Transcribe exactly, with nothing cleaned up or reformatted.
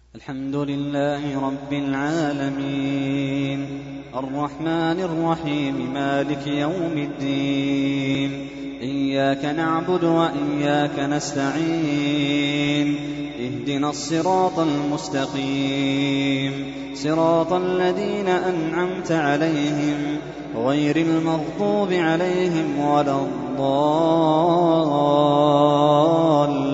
الحمد لله رب العالمين الرحمن الرحيم مالك يوم الدين إياك نعبد وإياك نستعين اهدنا الصراط المستقيم صراط الذين أنعمت عليهم غير المغضوب عليهم ولا الضالين